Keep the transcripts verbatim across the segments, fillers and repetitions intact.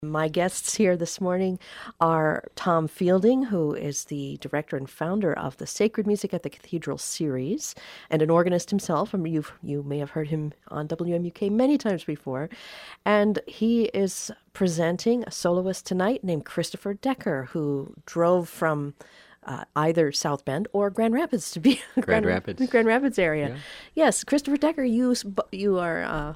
My guests here this morning are Tom Fielding, who is the director and founder of the Sacred Music at the Cathedral series, and an organist himself. I mean, you've, you may have heard him on W M U K many times before. And he is presenting a soloist tonight named Christopher Decker, who drove from uh, either South Bend or Grand Rapids to be Grand, Grand Rapids, Grand Rapids area. Yeah. Yes, Christopher Decker, you you are uh,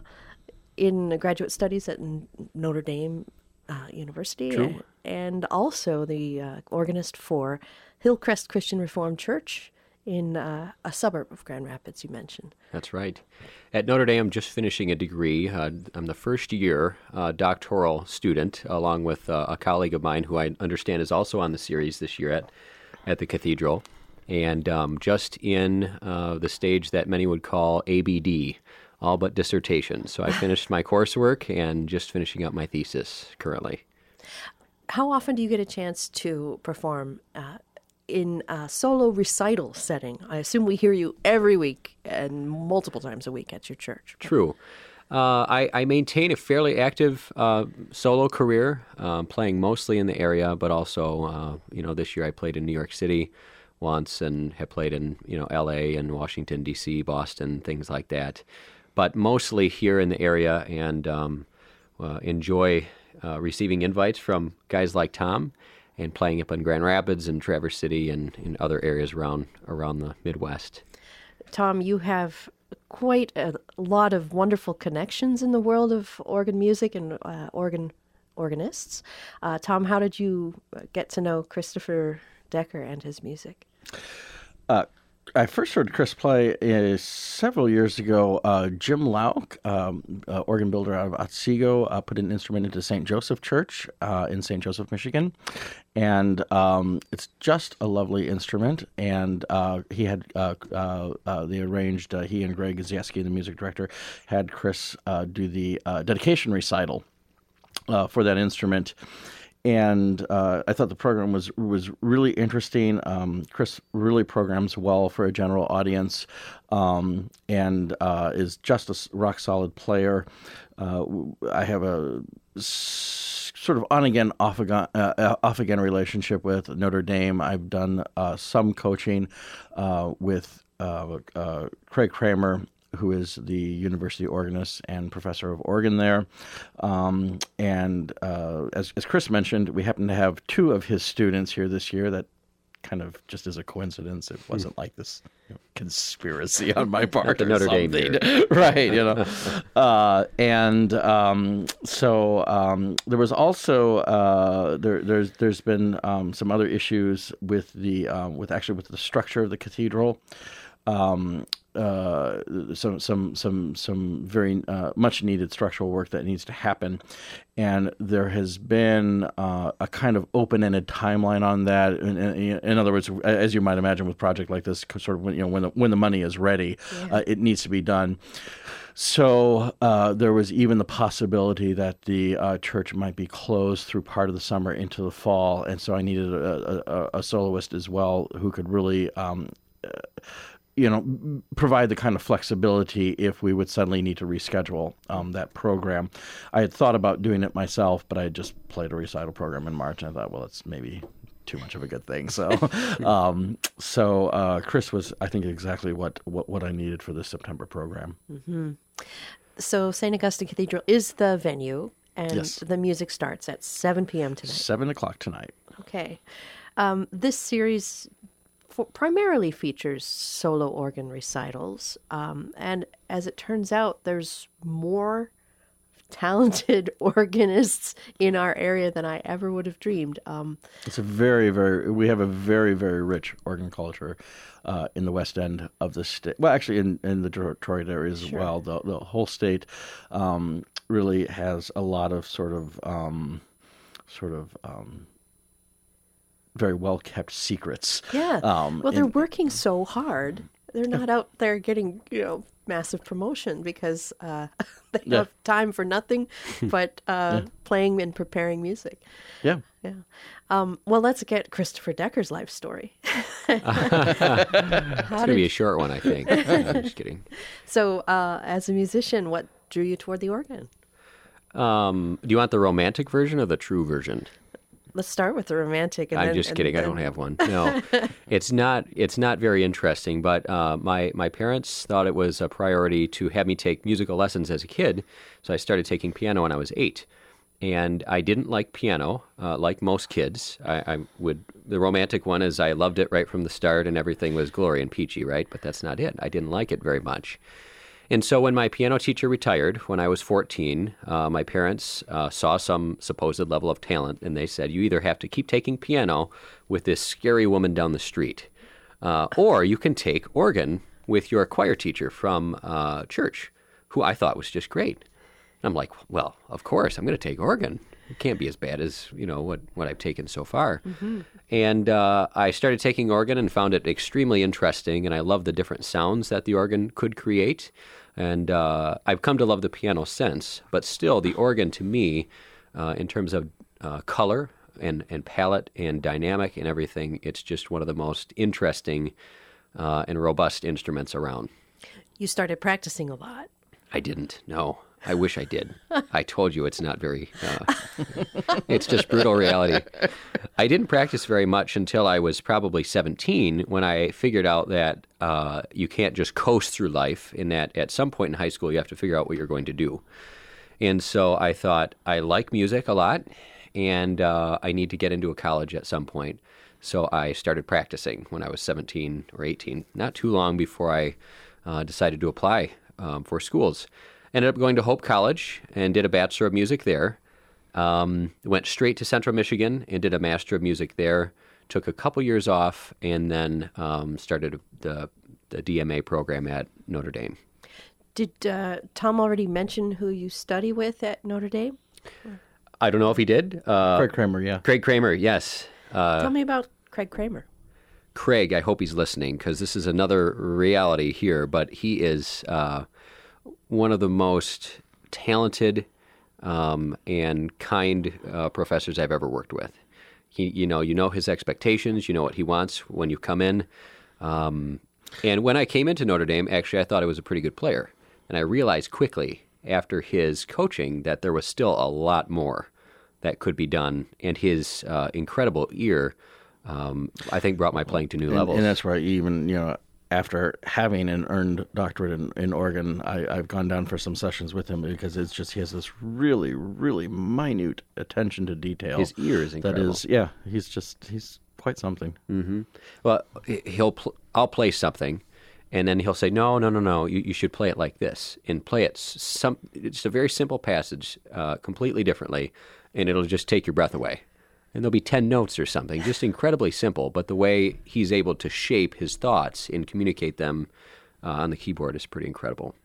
in graduate studies at Notre Dame Uh, University, True. and also the uh, organist for Hillcrest Christian Reformed Church in uh, a suburb of Grand Rapids, you mentioned. That's right. At Notre Dame, I'm just finishing a degree. Uh, I'm the first year uh, doctoral student, along with uh, a colleague of mine who I understand is also on the series this year at, at the Cathedral, and um, just in uh, the stage that many would call A B D, all but dissertation. So I finished my coursework and just finishing up my thesis currently. How often do you get a chance to perform uh, in a solo recital setting? I assume we hear you every week and multiple times a week at your church. True. Uh, I, I maintain a fairly active uh, solo career, uh, playing mostly in the area, but also, uh, you know, this year I played in New York City once and have played in, you know, L A and Washington, D C, Boston, things like that. But mostly here in the area, and um, uh, enjoy uh, receiving invites from guys like Tom and playing up in Grand Rapids and Traverse City and in other areas around around the Midwest. Tom, you have quite a lot of wonderful connections in the world of organ music and uh, organ organists. Uh, Tom, how did you get to know Christopher Decker and his music? Uh, I first heard Chris play uh, several years ago. Uh, Jim Lauk, um, uh, organ builder out of Otsego, uh, put an instrument into Saint Joseph Church uh, in Saint Joseph, Michigan. And um, it's just a lovely instrument. And uh, he had, uh, uh, uh, they arranged, uh, he and Greg Zieski, the music director, had Chris uh, do the uh, dedication recital uh, for that instrument. And uh, I thought the program was was really interesting. Um, Chris really programs well for a general audience, um, and uh, is just a rock solid player. Uh, I have a s- sort of on again, off again, uh, off again relationship with Notre Dame. I've done uh, some coaching uh, with uh, uh, Craig Kramer, who is the university organist and professor of organ there. Um, and uh, as, as Chris mentioned, we happen to have two of his students here this year. That kind of just is a coincidence. It wasn't like this you know, conspiracy on my part Not the or Notre something. Dame year. Right, you know. uh, and um, so um, there was also, uh, there, there's there's been um, some other issues with the, um, with actually with the structure of the cathedral. Um, uh, some some some some very uh, much needed structural work that needs to happen, and there has been uh, a kind of open-ended timeline on that. In, in, in other words, as you might imagine, with a project like this, sort of when, you know when the when the money is ready, yeah. uh, it needs to be done. So uh, there was even the possibility that the uh, church might be closed through part of the summer into the fall, and so I needed a, a, a soloist as well who could really. Um, uh, you know, provide the kind of flexibility if we would suddenly need to reschedule um, that program. I had thought about doing it myself, but I had just played a recital program in March, and I thought, well, that's maybe too much of a good thing. So um, so uh, Chris was, I think, exactly what, what, what I needed for this September program. Mm-hmm. So Saint Augustine Cathedral is the venue, and yes. the music starts at seven p.m. tonight. seven o'clock tonight. Okay. Um, this series For, primarily features solo organ recitals, um, and as it turns out, there's more talented organists in our area than I ever would have dreamed. Um, it's a very, very, we have a very, very rich organ culture uh, in the west end of the state. Well, actually, in, in the Detroit area as sure. well. The, the whole state um, really has a lot of sort of, um, sort of, um, very well-kept secrets. Yeah. Um, well, they're and, working so hard. They're not out there getting, you know, massive promotion because uh, they yeah. have time for nothing but uh, yeah. playing and preparing music. Yeah. Yeah. Um, well, let's get Christopher Decker's life story. It's going to be a short one, I think. I'm just kidding. So, uh, as a musician, what drew you toward the organ? Um, do you want the romantic version or the true version? Let's start with the romantic. And I'm then, just and kidding. I then- don't have one. No, it's not. It's not very interesting. But uh, my my parents thought it was a priority to have me take musical lessons as a kid, so I started taking piano when I was eight. And I didn't like piano, uh, like most kids. I, I would. The romantic one is I loved it right from the start, and everything was glory and peachy, right? But that's not it. I didn't like it very much. And so when my piano teacher retired, when I was fourteen, uh, my parents uh, saw some supposed level of talent, and they said, you either have to keep taking piano with this scary woman down the street, uh, or you can take organ with your choir teacher from uh, church, who I thought was just great. And I'm like, well, of course, I'm going to take organ. It can't be as bad as, you know, what, what I've taken so far. Mm-hmm. And uh, I started taking organ and found it extremely interesting, and I loved the different sounds that the organ could create. And uh, I've come to love the piano since, but still the organ to me, uh, in terms of uh, color and, and palette and dynamic and everything, it's just one of the most interesting uh, and robust instruments around. You started practicing a lot. I didn't, no. I wish I did. I told you it's not very, uh, it's just brutal reality. I didn't practice very much until I was probably seventeen, when I figured out that uh, you can't just coast through life, in that at some point in high school you have to figure out what you're going to do. And so I thought, I like music a lot, and uh, I need to get into a college at some point. So I started practicing when I was seventeen or eighteen, not too long before I uh, decided to apply um, for schools. Ended up going to Hope College and did a Bachelor of Music there. Um, went straight to Central Michigan and did a Master of Music there. Took a couple years off, and then um, started the, the D M A program at Notre Dame. Did uh, Tom already mention who you study with at Notre Dame? I don't know if he did. Uh, Craig Kramer, yeah. Craig Kramer, yes. Uh, Tell me about Craig Kramer. Craig, I hope he's listening, because this is another reality here, but he is uh, one of the most talented um, and kind uh, professors I've ever worked with. He, you know, you know his expectations, you know what he wants when you come in. Um, and when I came into Notre Dame, actually, I thought I was a pretty good player. And I realized quickly after his coaching that there was still a lot more that could be done. And his uh, incredible ear, um, I think, brought my playing to new And, levels. and that's why even, you know, after having an earned doctorate in, in organ, I, I've gone down for some sessions with him, because it's just, he has this really, really minute attention to detail. His ear is incredible. That is, yeah, he's just, he's quite something. Mm-hmm. Well, he'll pl- I'll play something, and then he'll say, no, no, no, no, you, you should play it like this, and play it some. It's a very simple passage, uh, completely differently, and it'll just take your breath away. And there'll be ten notes or something, just incredibly simple. But the way he's able to shape his thoughts and communicate them uh, on the keyboard is pretty incredible.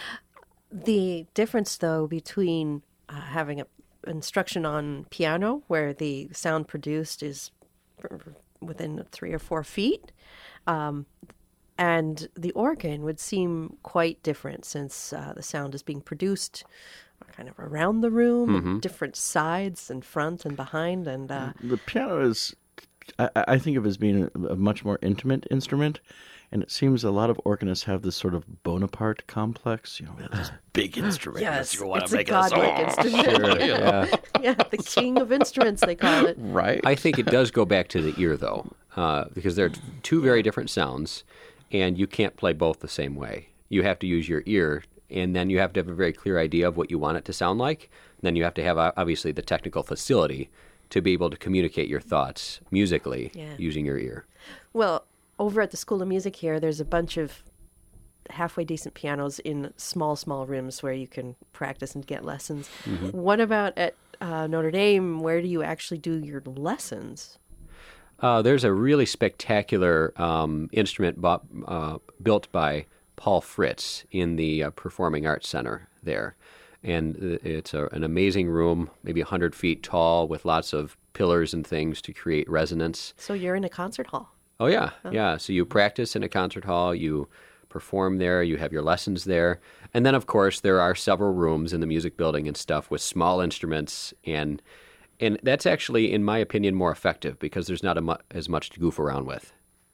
The difference, though, between uh, having a instruction on piano, where the sound produced is within three or four feet, um, and the organ would seem quite different, since uh, the sound is being produced kind of around the room, Mm-hmm. different sides and front and behind, and uh, The piano is, I, I think of it as being a, a much more intimate instrument, and it seems a lot of organists have this sort of Bonaparte complex. You know, this big instrument. yes, you want it's to a make godlike it instrument. Sure, yeah. Yeah, the king of instruments, they call it. right. I think it does go back to the ear, though, uh, because they're two very different sounds, and you can't play both the same way. You have to use your ear, and then you have to have a very clear idea of what you want it to sound like. And then you have to have, uh, obviously, the technical facility to be able to communicate your thoughts musically Yeah. using your ear. Well, over at the School of Music here, there's a bunch of halfway decent pianos in small, small rooms where you can practice and get lessons. Mm-hmm. What about at uh, Notre Dame? Where do you actually do your lessons? Uh, there's a really spectacular um, instrument bu- uh, built by Paul Fritz in the uh, Performing Arts Center there. And it's a, an amazing room, maybe one hundred feet tall, with lots of pillars and things to create resonance. So you're in a concert hall. Oh, yeah, yeah. So you practice in a concert hall, you perform there, you have your lessons there. And then, of course, there are several rooms in the music building and stuff with small instruments. And and that's actually, in my opinion, more effective, because there's not a mu- as much to goof around with.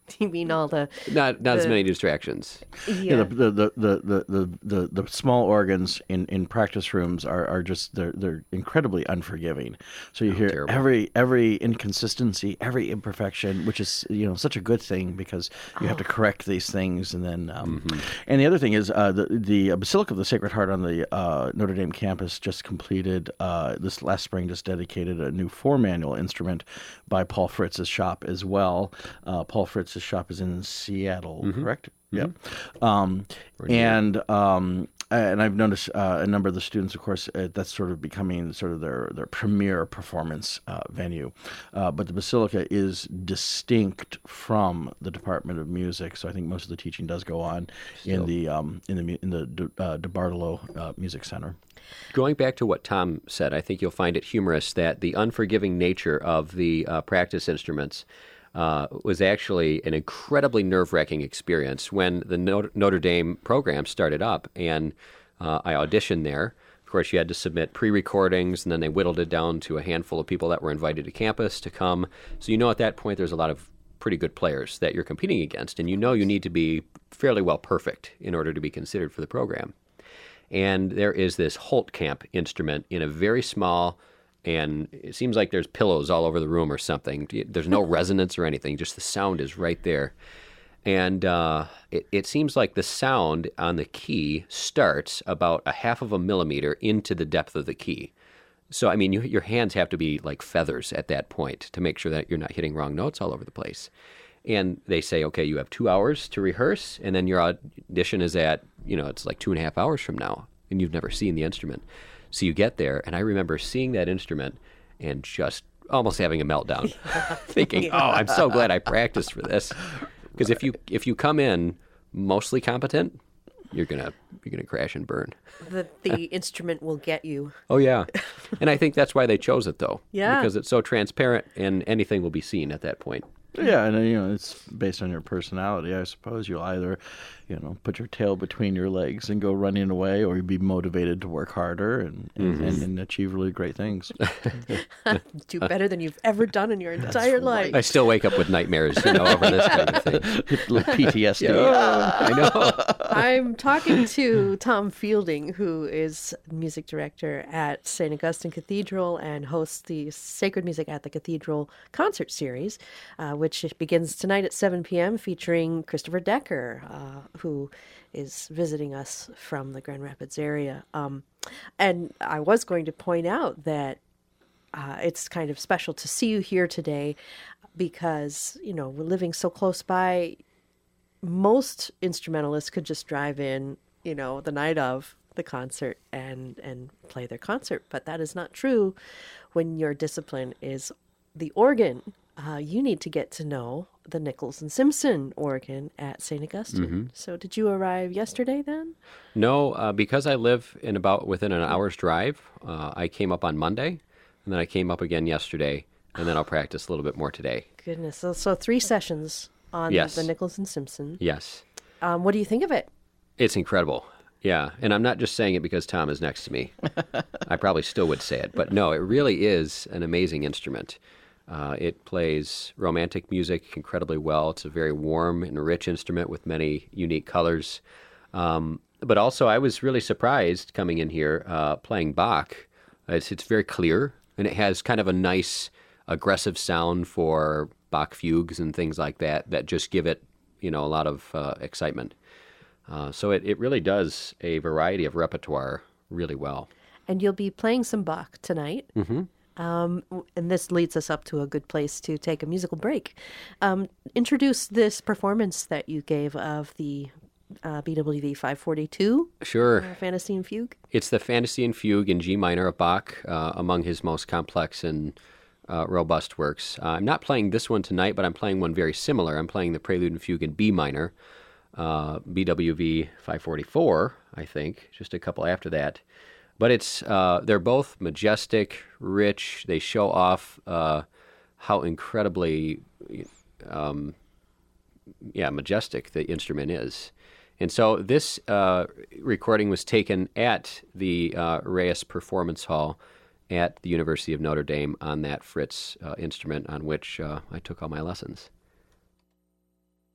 You mean all the Not not as the- many distractions. yeah, Yeah, the, the, the, the, the, the, the, the small organs in, in practice rooms are, are just they're they're incredibly unforgiving. So you hear terrible. every every inconsistency, every imperfection, which is you know such a good thing because you have to correct these things. And then um, and the other thing is uh, the the Basilica of the Sacred Heart on the uh, Notre Dame campus just completed uh, this last spring, just dedicated a new four manual instrument by Paul Fritz's shop as well. Uh, Paul Fritz's shop is in Seattle, correct? Yeah. Um, and um, and I've noticed uh, a number of the students, of course, uh, that's sort of becoming sort of their, their premier performance uh, venue. Uh, but the Basilica is distinct from the Department of Music, so I think most of the teaching does go on in the um, in the mu- in the De, uh, De Bartolo uh, Music Center. Going back to what Tom said, I think you'll find it humorous that the unforgiving nature of the uh, practice instruments uh, was actually an incredibly nerve-wracking experience when the Notre, Notre Dame program started up, and uh, I auditioned there. Of course, you had to submit pre-recordings, and then they whittled it down to a handful of people that were invited to campus to come. So you know at that point there's a lot of pretty good players that you're competing against, and you know you need to be fairly well perfect in order to be considered for the program. And there is this Holt Camp instrument in a very small, and it seems like there's pillows all over the room or something. There's no resonance or anything, just the sound is right there. And uh, it, it seems like the sound on the key starts about a half of a millimeter into the depth of the key. So, I mean, you, your hands have to be like feathers at that point to make sure that you're not hitting wrong notes all over the place. And they say, okay, you have two hours to rehearse, and then your audition is at, you know, it's like two and a half hours from now, and you've never seen the instrument. So you get there, and I remember seeing that instrument and just almost having a meltdown, thinking, oh, I'm so glad I practiced for this. Because if you if you come in mostly competent, you're gonna you're gonna crash and burn. the the instrument will get you. Oh yeah, and I think that's why they chose it though. Yeah. Because it's so transparent, and anything will be seen at that point. Yeah, and uh, you know it's based on your personality. I suppose you'll either, you know, put your tail between your legs and go running away, or you'll be motivated to work harder and and, Mm-hmm. and, and achieve really great things. Do better than you've ever done in your entire life. I still wake up with nightmares, you know, over this kind of thing. Little P T S D. I know. I'm talking to Tom Fielding, who is music director at Saint Augustine Cathedral and hosts the Sacred Music at the Cathedral concert series, uh, which begins tonight at seven p.m., featuring Christopher Decker, uh, who is visiting us from the Grand Rapids area. Um, and I was going to point out that uh, it's kind of special to see you here today because, you know, we're living so close by. Most instrumentalists could just drive in, you know, the night of the concert and and play their concert, but that is not true when your discipline is the organ. Uh, you need to get to know the Nichols and Simpson organ at Saint Augustine. Mm-hmm. So, did you arrive yesterday then? No, uh, because I live in about within an hour's drive, uh, I came up on Monday, and then I came up again yesterday, and then I'll practice a little bit more today. Goodness, so, so three sessions on Yes. the Nichols and Simpson. Yes. Um, what do you think of it? It's incredible. Yeah, and I'm not just saying it because Tom is next to me. I probably still would say it, but no, it really is an amazing instrument. Uh, it plays romantic music incredibly well. It's a very warm and rich instrument with many unique colors. Um, but also, I was really surprised coming in here uh, playing Bach. It's, it's very clear, and it has kind of a nice aggressive sound for Bach fugues and things like that that just give it, you know, a lot of uh, excitement. Uh, so it, it really does a variety of repertoire really well. And you'll be playing some Bach tonight. Mm-hmm. Um, and this leads us up to a good place to take a musical break. Um, introduce this performance that you gave of the uh, B W V five forty-two Sure. uh, Fantasy and Fugue. It's the Fantasy and Fugue in G minor of Bach, uh, among his most complex and uh, robust works. Uh, I'm not playing this one tonight, but I'm playing one very similar. I'm playing the Prelude and Fugue in B minor, uh, B W V five forty-four, I think, just a couple after that. But it's uh, they're both majestic, rich. They show off uh, how incredibly, um, yeah, majestic the instrument is. And so this uh, recording was taken at the uh, Reyes Performance Hall at the University of Notre Dame on that Fritz uh, instrument on which uh, I took all my lessons.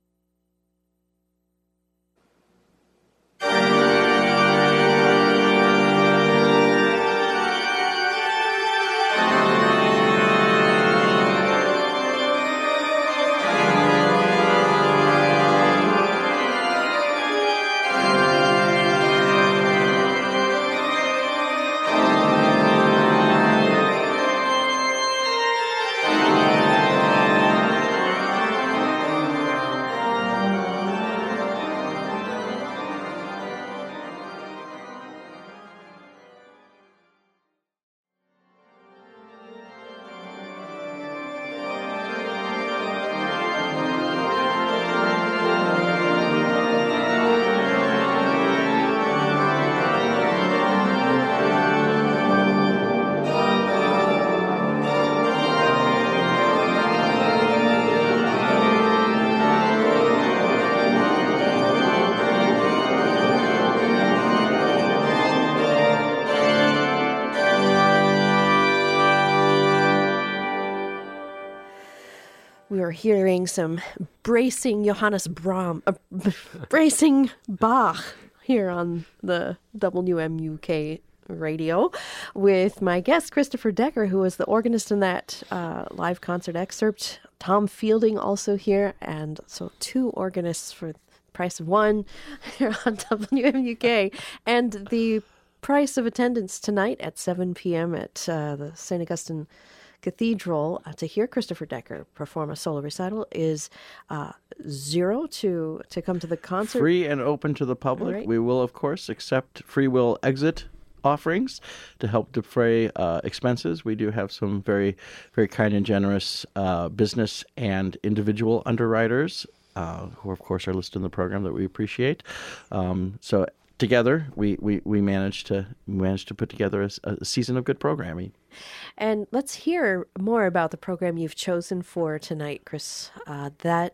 We are hearing some bracing Johannes Brahms, uh, bracing Bach here on the W M U K radio with my guest, Christopher Decker, who was the organist in that uh, live concert excerpt. Tom Fielding also here, and so two organists for the price of one here on W M U K. And the price of attendance tonight at seven p.m. at uh, the Saint Augustine Cathedral uh, to hear Christopher Decker perform a solo recital is uh, zero to to come to the concert. Free and open to the public. Right. We will, of course, accept free will exit offerings to help defray uh, expenses. We do have some very, very kind and generous uh, business and individual underwriters uh, who, of course, are listed in the program that we appreciate. Um, so together, we, we, we managed to managed to put together a, a season of good programming. And let's hear more about the program you've chosen for tonight, Chris. Uh, that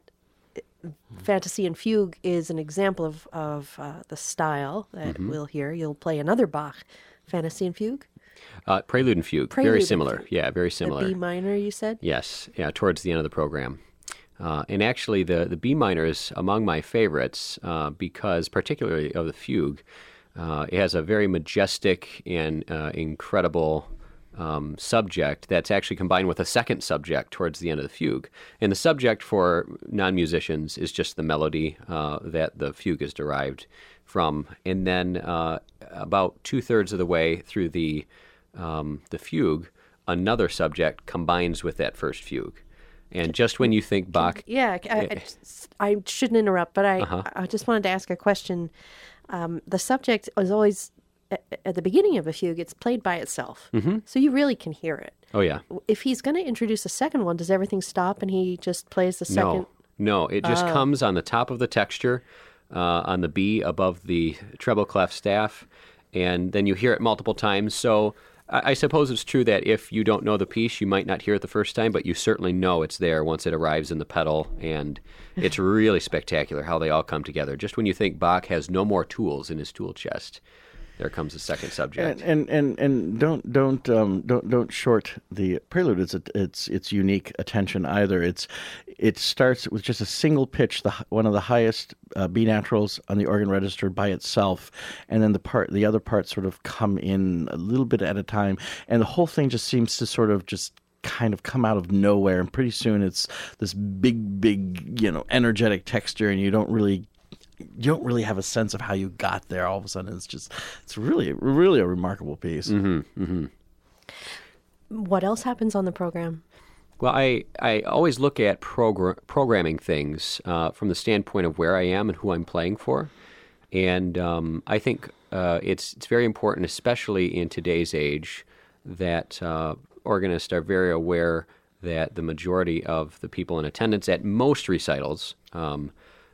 Fantasy and Fugue is an example of, of uh, the style that Mm-hmm. we'll hear. You'll play another Bach Fantasy and Fugue. Uh, Prelude and Fugue, Prelude very and similar. Fugue. Yeah, very similar. The B minor, you said? Yes, yeah, towards the end of the program. Uh, and actually, the, the B minor is among my favorites uh, because, particularly of the fugue, uh, it has a very majestic and uh, incredible um, subject that's actually combined with a second subject towards the end of the fugue. And the subject for non-musicians is just the melody uh, that the fugue is derived from. And then uh, about two-thirds of the way through the um, the fugue, another subject combines with that first fugue. And just when you think Bach... Yeah, I, I, I shouldn't interrupt, but I, Uh-huh. I just wanted to ask a question. Um, the subject is always, at, at the beginning of a fugue, it's played by itself. Mm-hmm. So you really can hear it. Oh, yeah. If he's going to introduce a second one, does everything stop and he just plays the second? No, no. It just comes on the top of the texture, uh, on the B above the treble clef staff, and then you hear it multiple times. So I, I suppose it's true that if you don't know the piece, you might not hear it the first time, but you certainly know it's there once it arrives in the pedal, and it's really spectacular how they all come together. Just when you think Bach has no more tools in his tool chest, there comes the second subject. And and and, and don't don't um, don't don't short the prelude. It's a, it's it's unique attention either. It's it starts with just a single pitch, the hi- one of the highest uh, B naturals on the organ register by itself, and then the part the other parts sort of come in a little bit at a time, and the whole thing just seems to sort of just kind of come out of nowhere, and pretty soon it's this big big you know energetic texture, and you don't really. You don't really have a sense of how you got there. All of a sudden, it's just, it's really, really a remarkable piece. Mm-hmm, mm-hmm. What else happens on the program? Well, I, I always look at progr- programming things uh, from the standpoint of where I am and who I'm playing for. And um, I think uh, it's it's very important, especially in today's age, that uh, organists are very aware that the majority of the people in attendance at most recitals um,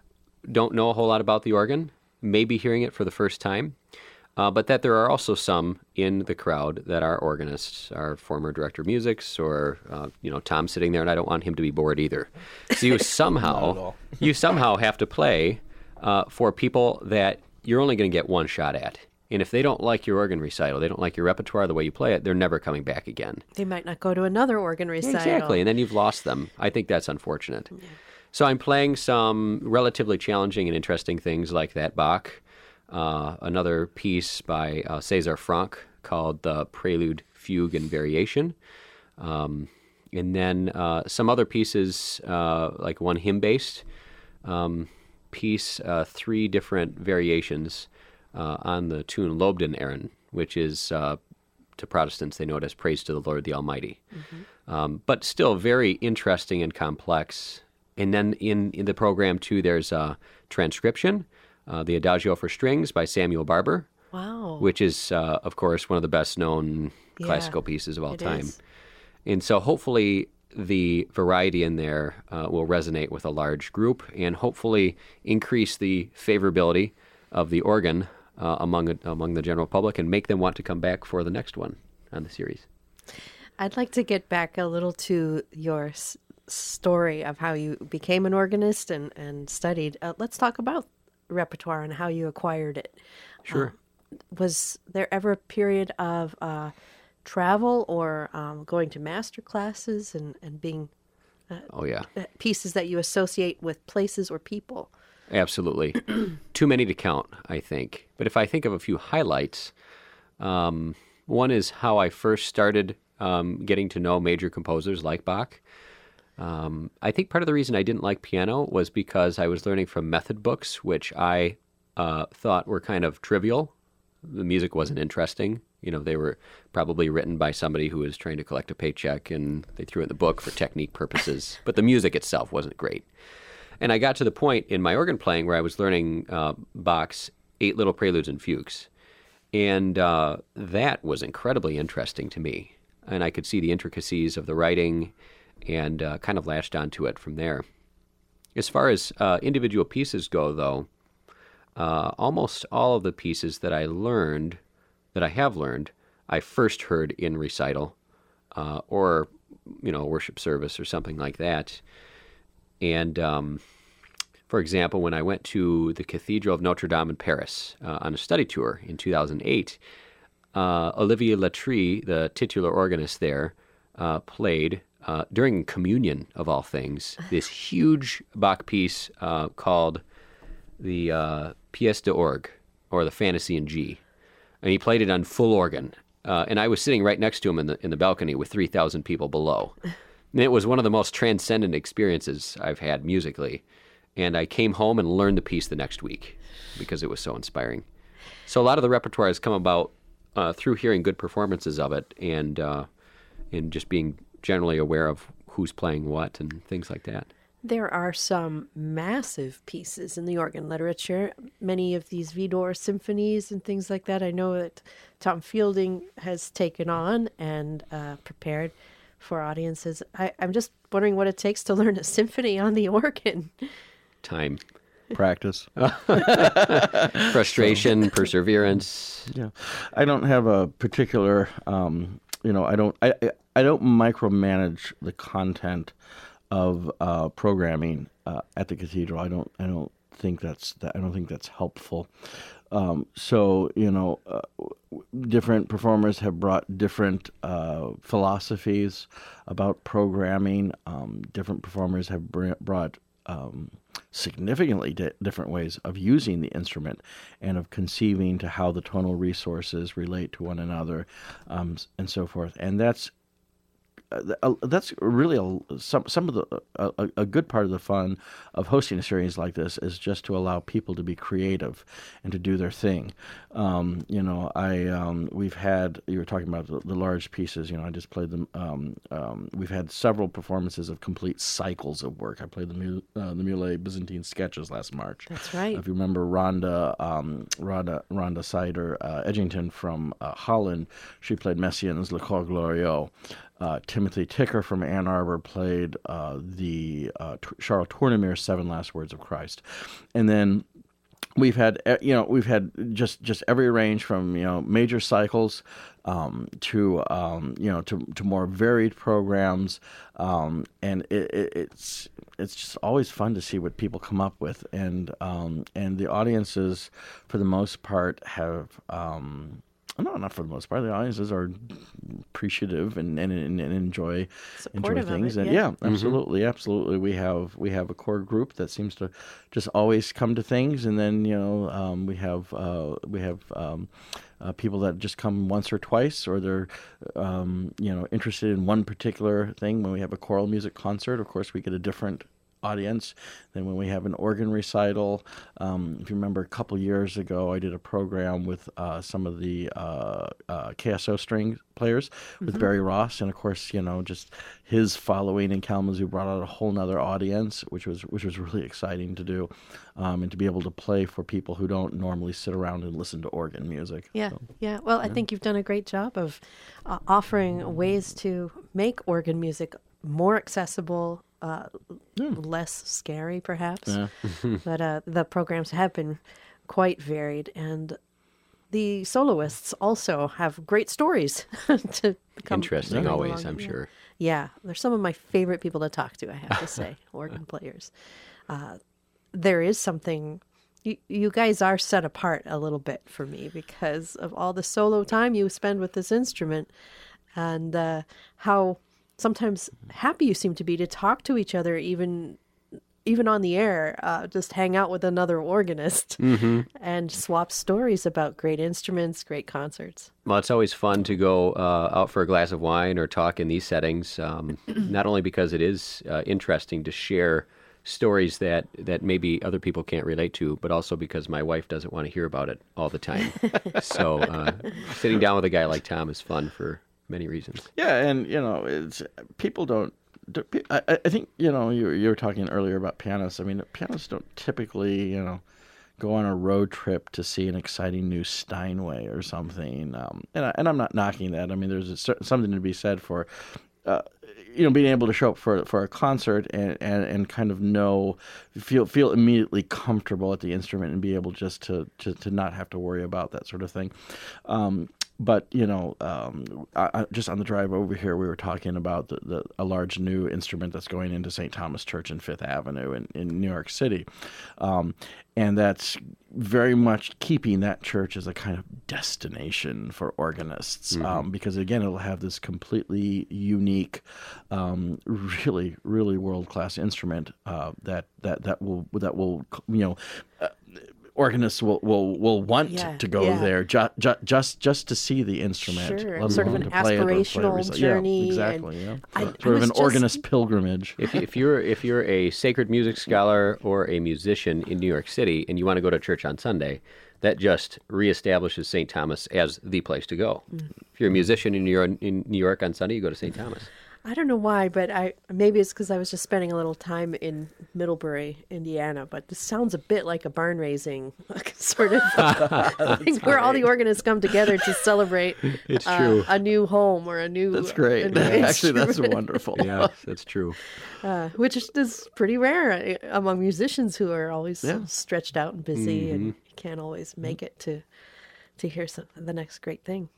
don't know a whole lot about the organ, maybe hearing it for the first time. Uh, but that there are also some in the crowd that are organists, are former director of musics, or uh, you know, Tom sitting there, and I don't want him to be bored either. So you somehow, you somehow have to play uh, for people that you're only going to get one shot at. And if they don't like your organ recital, they don't like your repertoire, the way you play it, they're never coming back again. They might not go to another organ recital. Exactly, and then you've lost them. I think that's unfortunate. Yeah. So I'm playing some relatively challenging and interesting things like that Bach. Uh, another piece by uh, César Franck called the Prelude, Fugue, and Variation. Um, and then uh, some other pieces, uh, like one hymn-based um, piece, uh, three different variations uh, on the tune Lobden Ehren, which is, uh, to Protestants, they know it as Praise to the Lord the Almighty. Mm-hmm. Um, but still very interesting and complex. And then in, in the program, too, there's a transcription, Uh, the Adagio for Strings by Samuel Barber, wow, which is, uh, of course, one of the best-known yeah, classical pieces of all it time. Is. And so hopefully the variety in there uh, will resonate with a large group and hopefully increase the favorability of the organ uh, among among the general public and make them want to come back for the next one on the series. I'd like to get back a little to your s- story of how you became an organist and, and studied. Uh, let's talk about repertoire and how you acquired it. Sure. Um, was there ever a period of uh, travel or um, going to master classes and, and being Oh, yeah. pieces that you associate with places or people. Absolutely. Too many to count, I think. But if I think of a few highlights, um, one is how I first started um, getting to know major composers like Bach. Um, I think part of the reason I didn't like piano was because I was learning from method books, which I uh, thought were kind of trivial. The music wasn't interesting. You know, they were probably written by somebody who was trying to collect a paycheck, and they threw it in the book for technique purposes. But the music itself wasn't great. And I got to the point in my organ playing where I was learning uh, Bach's Eight Little Preludes and Fugues. And uh, that was incredibly interesting to me. And I could see the intricacies of the writing and uh, kind of latched onto it from there. As far as uh, individual pieces go, though, uh, almost all of the pieces that I learned, that I have learned, I first heard in recital uh, or, you know, worship service or something like that. And, um, for example, when I went to the Cathedral of Notre Dame in Paris uh, on a study tour in two thousand eight, uh, Olivier Latry, the titular organist there, uh, played, uh, during communion of all things, this huge Bach piece uh, called the uh, Pièce d'Orgue, or the Fantasy in G. And he played it on full organ. Uh, and I was sitting right next to him in the in the balcony with three thousand people below. And it was one of the most transcendent experiences I've had musically. And I came home and learned the piece the next week because it was so inspiring. So a lot of the repertoire has come about uh, through hearing good performances of it and uh, and just being generally aware of who's playing what and things like that. There are some massive pieces in the organ literature, many of these Widor symphonies and things like that. I know that Tom Fielding has taken on and uh, prepared for audiences. I, I'm just wondering what it takes to learn a symphony on the organ. Time. Practice. Frustration, perseverance. Yeah. I don't have a particular, um, you know, I don't, I, I don't micromanage the content of uh, programming uh, at the cathedral. I don't. I don't think that's. That, I don't think that's helpful. Um, so you know, uh, different performers have brought different uh, philosophies about programming. Um, different performers have br- brought um, significantly di- different ways of using the instrument and of conceiving to how the tonal resources relate to one another, um, and so forth. And that's. Uh, that's really a, some some of the a, a good part of the fun of hosting a series like this is just to allow people to be creative and to do their thing. Um, you know, I um, we've had you were talking about the, the large pieces. You know, I just played them. Um, um, we've had several performances of complete cycles of work. I played the Mu- uh, the Muley Byzantine Sketches last March. That's right. Uh, if you remember, Rhonda um, Rhonda Rhonda Sider uh, Edgington from uh, Holland, she played Messiaen's Le Cor Glorieux. Uh, Timothy Ticker from Ann Arbor played uh, the uh, T- Charles Tournemir's Seven Last Words of Christ, and then we've had you know we've had just, just every range from you know major cycles um, to um, you know to, to more varied programs, um, and it, it, it's it's just always fun to see what people come up with, and um, and the audiences for the most part have. Um, No, not for the most part. The audiences are appreciative and and, and, and enjoy enjoy things. It, and yeah, yeah absolutely, mm-hmm. absolutely. We have we have a core group that seems to just always come to things, and then you know um, we have uh, we have um, uh, people that just come once or twice, or they're um, you know interested in one particular thing. When we have a choral music concert, of course, we get a different audience than when we have an organ recital. Um, if you remember, a couple years ago, I did a program with uh, some of the uh, uh, K S O string players with mm-hmm. Barry Ross, and of course, you know, just his following in Kalamazoo brought out a whole nother audience, which was which was really exciting to do, um, and to be able to play for people who don't normally sit around and listen to organ music. Yeah, so, yeah. Well, I yeah. think you've done a great job of uh, offering ways to make organ music more accessible. Uh, yeah. Less scary, perhaps, yeah. but uh, the programs have been quite varied, and the soloists also have great stories to come. Interesting, always, along. I'm yeah. sure. Yeah, they're some of my favorite people to talk to, I have to say, organ players. Uh, there is something, you, you guys are set apart a little bit for me because of all the solo time you spend with this instrument and uh, how sometimes happy you seem to be to talk to each other, even even on the air, uh, just hang out with another organist Mm-hmm. and swap stories about great instruments, great concerts. Well, it's always fun to go uh, out for a glass of wine or talk in these settings, um, not only because it is uh, interesting to share stories that, that maybe other people can't relate to, but also because my wife doesn't want to hear about it all the time. So uh, sitting down with a guy like Tom is fun for many reasons. Yeah, and you know, it's people don't. do- I, I think you know you you were talking earlier about pianists. I mean, pianists don't typically you know go on a road trip to see an exciting new Steinway or something. Um, and I, and I'm not knocking that. I mean, there's a certain, something to be said for. Uh, you know, being able to show up for for a concert and, and, and kind of know, feel feel immediately comfortable at the instrument and be able just to, to, to not have to worry about that sort of thing. Um, but, you know, um, I, I, just on the drive over here, we were talking about the, the, a large new instrument that's going into Saint Thomas Church in Fifth Avenue in, in New York City. Um, and that's very much keeping that church as a kind of destination for organists. Mm-hmm. Um, because, again, it'll have this completely unique, um, really, really world-class instrument uh, that, that, that will, that will, you know, uh, organists will, will, will want Yeah, to go yeah. there ju- ju- just just to see the instrument. Sure, let sort of alone an to play it or play it aspirational recite- journey, Yeah, exactly. and Yeah. I- Sort I of was an just- organist pilgrimage. If, if you're if you're a sacred music scholar or a musician in New York City and you want to go to church on Sunday, that just reestablishes Saint Thomas as the place to go. If you're a musician in New York, in New York on Sunday, you go to Saint Thomas. I don't know why, but I maybe it's because I was just spending a little time in Middlebury, Indiana. But this sounds a bit like a barn raising like, sort of thing where all the organists come together to celebrate It's uh, true. a new home or a new. That's a great. new Actually, that's instrument, wonderful. Yeah, that's true. uh, which is, is pretty rare uh, among musicians who are always Yeah. stretched out and busy and can't always make it to to hear some, the next great thing.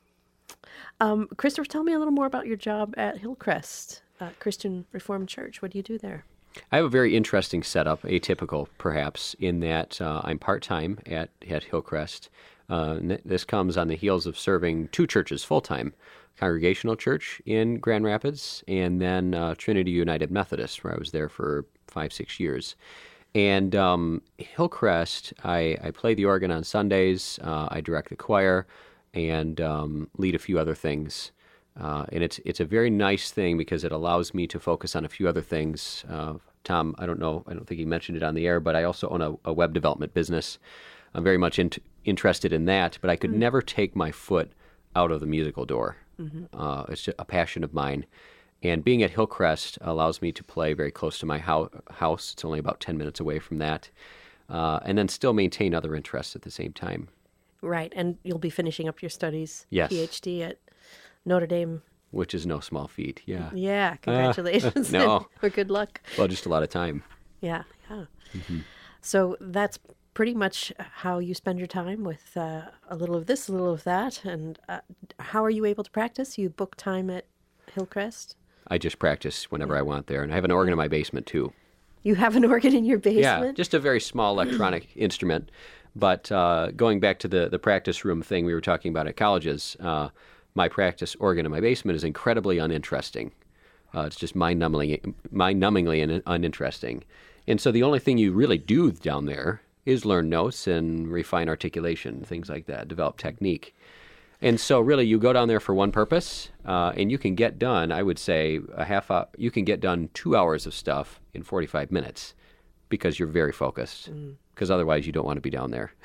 Um, Christopher, tell me a little more about your job at Hillcrest uh, Christian Reformed Church. What do you do there? I have a very interesting setup, atypical perhaps, in that uh, I'm part-time at, at Hillcrest. Uh, and th- this comes on the heels of serving two churches full-time, Congregational Church in Grand Rapids and then uh, Trinity United Methodist, where I was there for five, six years. And um, Hillcrest, I, I play the organ on Sundays, uh, I direct the choir, and um, lead a few other things. Uh, and it's it's a very nice thing because it allows me to focus on a few other things. Uh, Tom, I don't know, I don't think he mentioned it on the air, but I also own a, a web development business. I'm very much in, interested in that, but I could mm-hmm. never take my foot out of the musical door. Mm-hmm. Uh, it's just a passion of mine. And being at Hillcrest allows me to play very close to my ho- house. It's only about ten minutes away from that. Uh, and then still maintain other interests at the same time. Right, and you'll be finishing up your studies, Yes. PhD at Notre Dame. Which is no small feat, yeah. Yeah, congratulations. Uh, no. Or good luck. Well, just a lot of time. Yeah, yeah. Mm-hmm. So that's pretty much how you spend your time, with uh, a little of this, a little of that. And uh, how are you able to practice? You book time at Hillcrest? I just practice whenever I want there. And I have an organ in my basement, too. You have an organ in your basement? Yeah, just a very small electronic instrument. But uh, going back to the, the practice room thing we were talking about at colleges, uh, my practice organ in my basement is incredibly uninteresting. Uh, it's just mind-numbingly, mind-numbingly un- uninteresting. And so the only thing you really do down there is learn notes and refine articulation, things like that, develop technique. And so really you go down there for one purpose, uh, and you can get done, I would say, a half hour, you can get done two hours of stuff in forty-five minutes because you're very focused. Because mm. otherwise you don't want to be down there.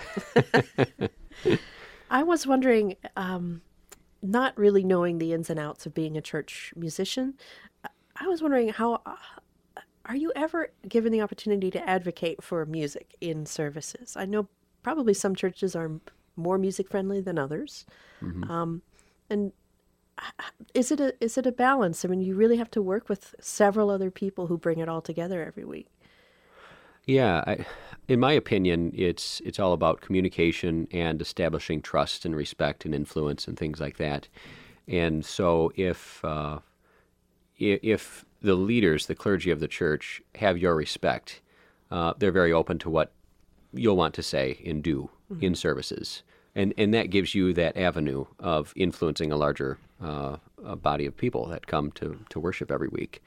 I was wondering, um, not really knowing the ins and outs of being a church musician, I was wondering how, uh, are you ever given the opportunity to advocate for music in services? I know probably some churches are more music friendly than others. Mm-hmm. Um, and is it a is it a balance? I mean, you really have to work with several other people who bring it all together every week. Yeah, I, in my opinion, it's it's all about communication and establishing trust and respect and influence and things like that. And so if uh, if the leaders, the clergy of the church, have your respect, uh, they're very open to what you'll want to say and do mm-hmm. in services. And and that gives you that avenue of influencing a larger uh, a body of people that come to, to worship every week.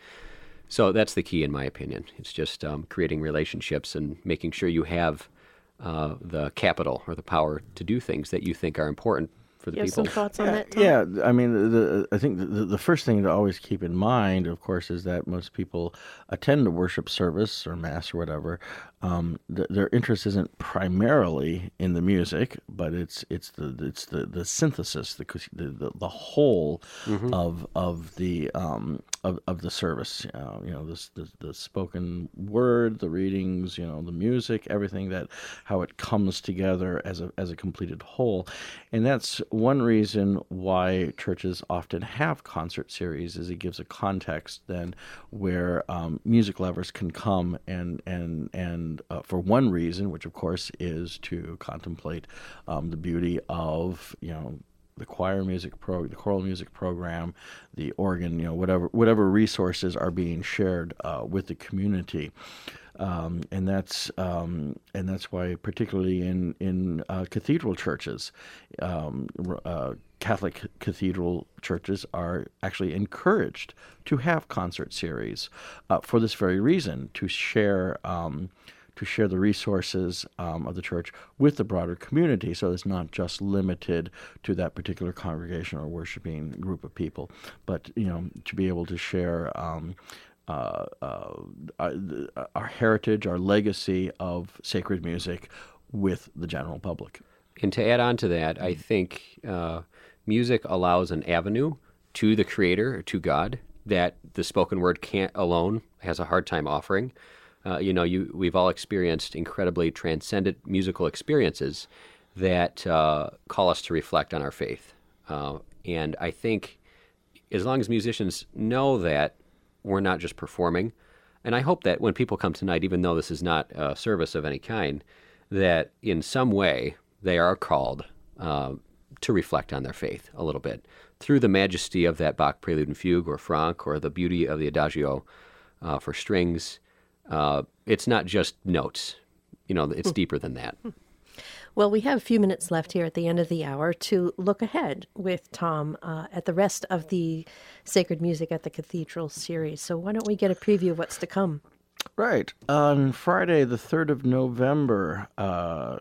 So that's the key, in my opinion. It's just um, creating relationships and making sure you have uh, the capital or the power to do things that you think are important for the You have people. some thoughts on Yeah, that, Tom? yeah, I mean, the, I think the, the first thing to always keep in mind, of course, is that most people attend a worship service or mass or whatever. Um, th- their interest isn't primarily in the music, but it's it's the it's the, the synthesis, the the the, the whole Mm-hmm. of of the um, of of the service. Uh, you know, this the, the spoken word, the readings, you know, the music, everything that how it comes together as a as a completed whole, and that's one reason why churches often have concert series. Is it gives a context then where um, music lovers can come and and and uh, for one reason, which of course is to contemplate um, the beauty of you know. the choir music pro, the choral music program, the organ, you know, whatever whatever resources are being shared uh, with the community, um, and that's um, and that's why, particularly in in uh, cathedral churches, um, uh, Catholic cathedral churches are actually encouraged to have concert series uh, for this very reason, to share. Um, to share the resources um, of the church with the broader community, so it's not just limited to that particular congregation or worshiping group of people, but you know to be able to share um, uh, uh, our, our heritage, our legacy of sacred music with the general public. And to add on to that, I think uh, music allows an avenue to the Creator, or to God, that the spoken word can't alone, has a hard time offering. Uh, you know, you we've all experienced incredibly transcendent musical experiences that uh, call us to reflect on our faith. Uh, and I think as long as musicians know that we're not just performing, and I hope that when people come tonight, even though this is not a service of any kind, that in some way they are called uh, to reflect on their faith a little bit through the majesty of that Bach Prelude and Fugue or Franck, or the beauty of the Adagio uh, for strings. Uh, it's not just notes. You know, it's deeper than that. Well, we have a few minutes left here at the end of the hour to look ahead with Tom uh, at the rest of the Sacred Music at the Cathedral series. So why don't we get a preview of what's to come? Right. On Friday, the third of November, uh,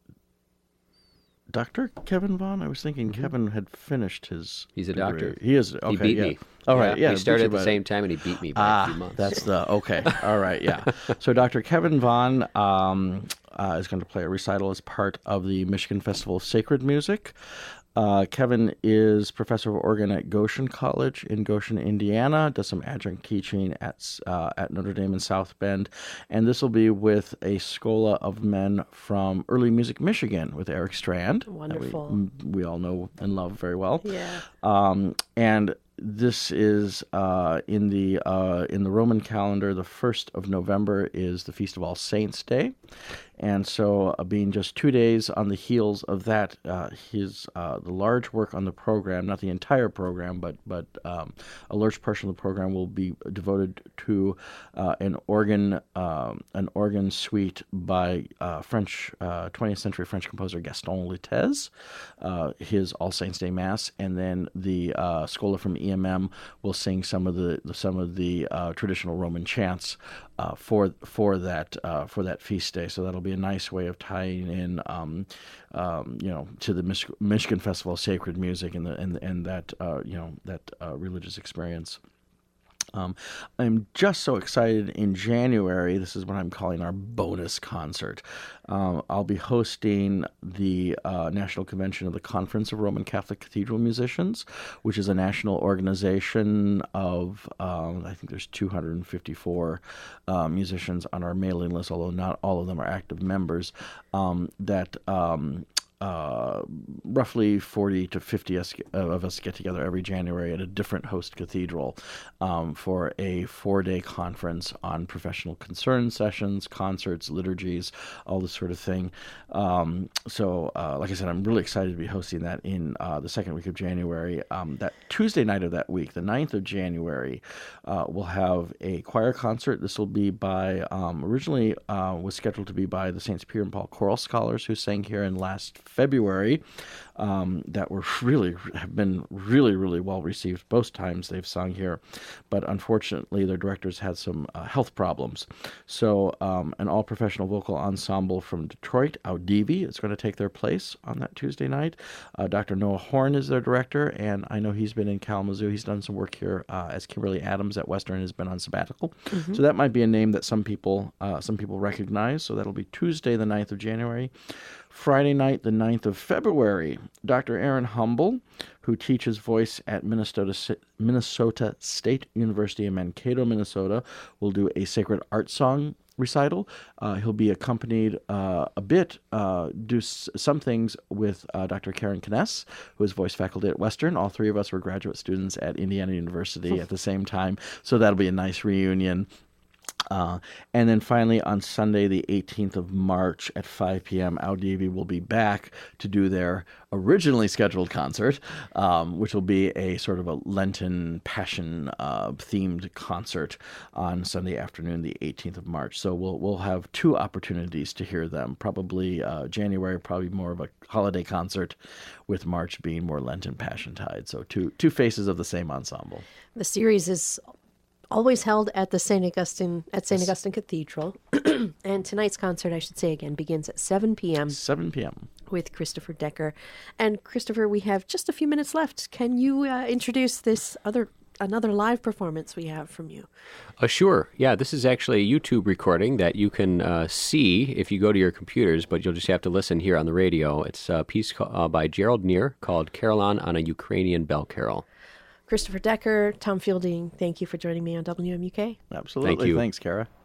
Doctor Kevin Vaughn, I was thinking Mm-hmm. Kevin had finished his... He's a degree. doctor. He is. Okay, he beat yeah. me. All right, yeah. He started at beat you the by- same time, and he beat me by Ah, a few months. that's the... Okay. All right, yeah. So Doctor Kevin Vaughn um, uh, is going to play a recital as part of the Michigan Festival of Sacred Music. Uh, Kevin is professor of organ at Goshen College in Goshen, Indiana, does some adjunct teaching at uh, at Notre Dame in South Bend, and this will be with a schola of men from Early Music Michigan with Eric Strand, that Wonderful. we, we all know and love very well. Yeah. Um, and this is uh, in the uh, in the Roman calendar. The first of November is the Feast of All Saints Day, and so uh, being just two days on the heels of that, uh, his uh, the large work on the program, not the entire program, but but um, a large portion of the program will be devoted to uh, an organ um, an organ suite by uh, French uh, twentieth century French composer Gaston Lutez, uh, his All Saints Day Mass, and then the uh, schola from E M M will sing some of the some of the uh, traditional Roman chants uh, for for that uh, for that feast day. So that'll be a nice way of tying in, um, um, you know, to the Mich- Michigan Festival of Sacred Music and the and and that uh, you know that uh, religious experience. Um, I'm just so excited in January. This is what I'm calling our bonus concert. Um, I'll be hosting the uh, National Convention of the Conference of Roman Catholic Cathedral Musicians, which is a national organization of, um, I think there's two hundred fifty-four uh, musicians on our mailing list, although not all of them are active members, um, that... Um, Uh, roughly forty to fifty us, uh, of us get together every January at a different host cathedral um, for a four-day conference on professional concern sessions, concerts, liturgies, all this sort of thing. Um, so, uh, like I said, I'm really excited to be hosting that in uh, the second week of January. Um, that Tuesday night of that week, the ninth of January, uh, we'll have a choir concert. This will be by, um, originally uh, was scheduled to be by the Saints Peter and Paul Choral Scholars, who sang here in last February. um, that were really have been really really well received both times they've sung here, but unfortunately their directors had some uh, health problems. So um, an all-professional vocal ensemble from Detroit, Audivi, is going to take their place on that Tuesday night. Uh, Doctor Noah Horn is their director, and I know he's been in Kalamazoo. He's done some work here uh, as Kimberly Adams at Western has been on sabbatical. Mm-hmm. So that might be a name that some people uh, some people recognize. So that'll be Tuesday, the ninth of January. Friday night, the ninth of February, Doctor Aaron Humble, who teaches voice at Minnesota Minnesota State University in Mankato, Minnesota, will do a sacred art song recital. Uh, he'll be accompanied uh, a bit, uh, do s- some things with uh, Doctor Karen Kness, who is voice faculty at Western. All three of us were graduate students at Indiana University at the same time, so that'll be a nice reunion. Uh, and then finally on Sunday, the eighteenth of March at five p.m., Audivi will be back to do their originally scheduled concert, um, which will be a sort of a Lenten Passion uh, themed concert on Sunday afternoon, the eighteenth of March. So we'll we'll have two opportunities to hear them. Probably uh, January, probably more of a holiday concert, with March being more Lenten Passion tide. So two two faces of the same ensemble. The series is always held at the Saint Augustine at Saint Augustine Cathedral, and tonight's concert, I should say again, begins at seven p.m. seven p.m. with Christopher Decker. And Christopher, we have just a few minutes left. Can you uh, introduce this other another live performance we have from you? Uh, sure. Yeah, this is actually a YouTube recording that you can uh, see if you go to your computers, but you'll just have to listen here on the radio. It's a piece uh, by Gerald Neer called Carillon on a Ukrainian Bell Carol. Christopher Decker, Tom Fielding, thank you for joining me on W M U K. Absolutely. Thank you. Thanks, Kara.